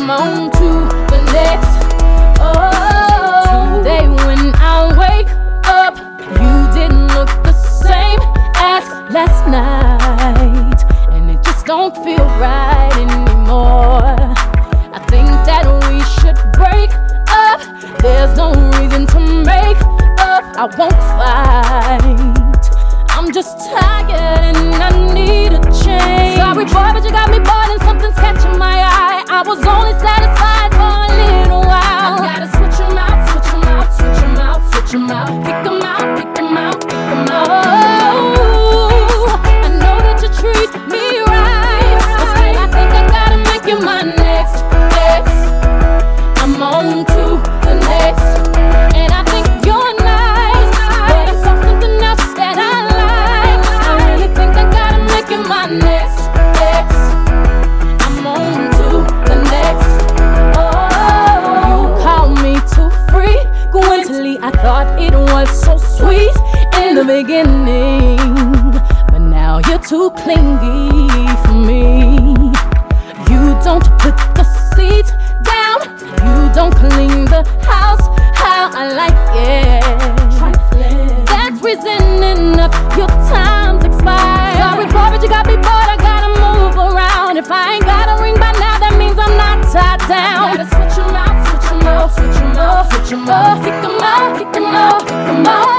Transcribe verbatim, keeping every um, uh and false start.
I'm on to the next. Oh, today when I wake up, you didn't look the same as last night, and it just don't feel right anymore. I think that we should break up. There's no reason to make up. I won't fight. I'm just tired and I need a change. Sorry boy, but you got me bored and something's catching my eye. I was only satisfied for a little while. I gotta switch 'em out, switch 'em out, switch 'em out, switch 'em out. Pick 'em out, pick 'em out, pick 'em out. Oh, I know that you treat me right, but still I think I gotta make you my next ex. I'm on to the next, and I think you're nice, but I saw something else that I like. I really think I gotta make you my next ex. I'm on to the next. Oh, you called me too frequently. I thought it was so sweet in the beginning, but now you're too clingy for me. You don't put the seat down, you don't clean the house how I like it. That's reason enough, your time's expired. Sorry boy, but you got me bored, I gotta move around. If I ain't got a ring by now, that means I'm not tied down. I gotta switch 'em out, switch 'em out, switch 'em out, switch 'em out. Pick 'em out, pick 'em out, pick 'em out.